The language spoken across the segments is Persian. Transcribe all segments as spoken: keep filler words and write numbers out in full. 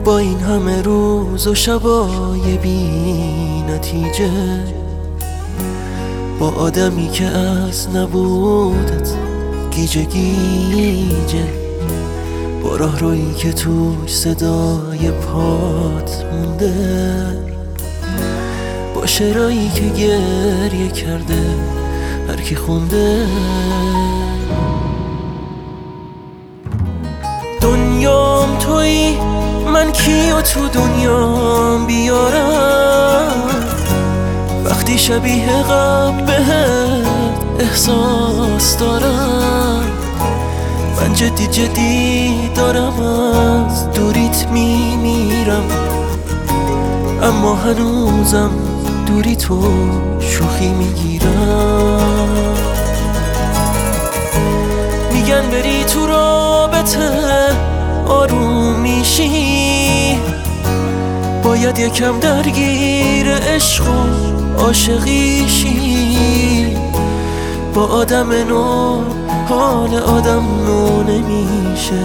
با این همه روز و شبای بی نتیجه، با آدمی که از نبودت گیجه گیجه، با راه رویی که توش صدای پات مونده، با شعرهایی که گریه کرده هر کی خونده. دنیام تویی، من کیو تو دنیام بیارم؟ وقتی شبیه قبل بهت احساس دارم، من جدی جدی دارم از دوریت میمیرم، اما هنوزم دوری تو شوخی میگیرم. میگن بری تو رابطه آروم میشی، باید یکم درگیر عشق و عاشقیشی. با آدم نو حال آدم نو نمیشه،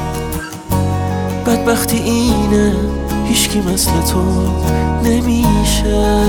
بدبختی اینه هیچکی مثل تو نمیشه.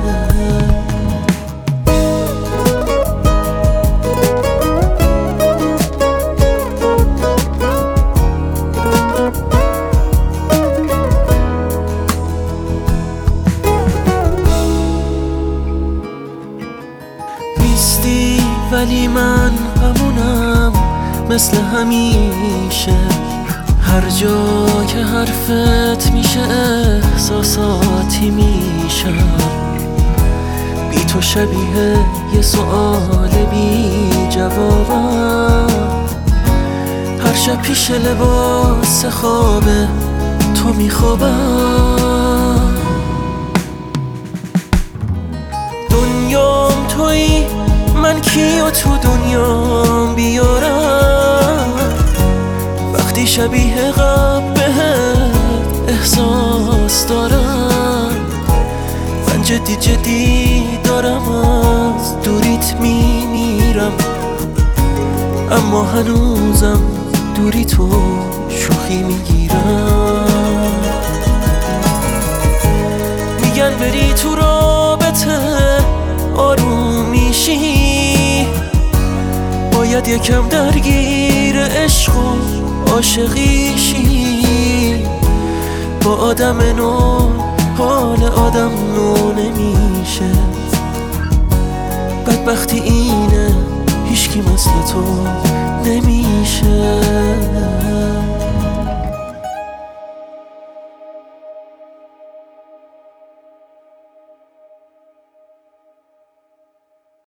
نیستی ولی من همونم مثل همیشه، هر جا که حرفت میشه احساساتی میشم. بی تو شبیه یه سؤال بی جوابم، هر شب پیش لباس خواب تو میخوابم. دنیام تویی، من کیو تو دنیام بیارم؟ وقتی شبیه قبل بهت احساس دارم، من جدی جدی دارم از دوریت میمیرم، اما هنوزم دوری تو شوخی میگیرم. میگن بری تو رابطه آروم میشی، باید یکم درگیر عشق و عاشقیشی. با آدم نو حال آدم نو نمیشه، بدبختی اینه هیچکی مثل تو نمیشه.